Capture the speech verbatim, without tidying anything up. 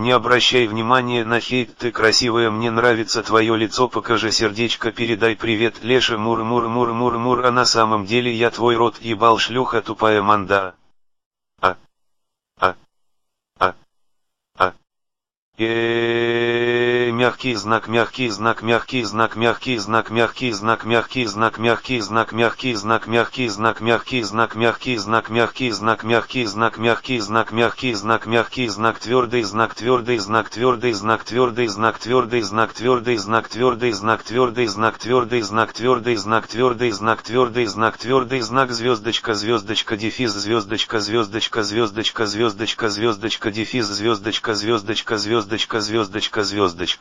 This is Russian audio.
Не обращай внимания на хейт, ты красивая, мне нравится твое лицо, покажи сердечко, передай привет Леше, мур мур мур мур мур, а на самом деле я твой рот ебал, шлюха тупая манда. А. А. А. А. Э, мягкий знак, мягкий знак, мягкий знак, мягкий знак, мягкий знак, мягкий знак, мягкий знак, мягкий знак, мягкий знак, мягкий знак, мягкий знак, мягкий знак, мягкий знак, мягкий знак, мягкий знак, мягкий знак, твердый знак, твердый знак, твердый знак, твердый знак, твердый знак, твердый знак, твердый знак, твердый знак, твердый знак, твердый знак, твердый знак, твердый знак, твердый знак, звездочка, звездочка, дефис, звездочка, звездочка, звездочка, звездочка, звездочка, дефис, звездочка, звездочка, звездочка, звездочка, звездочка.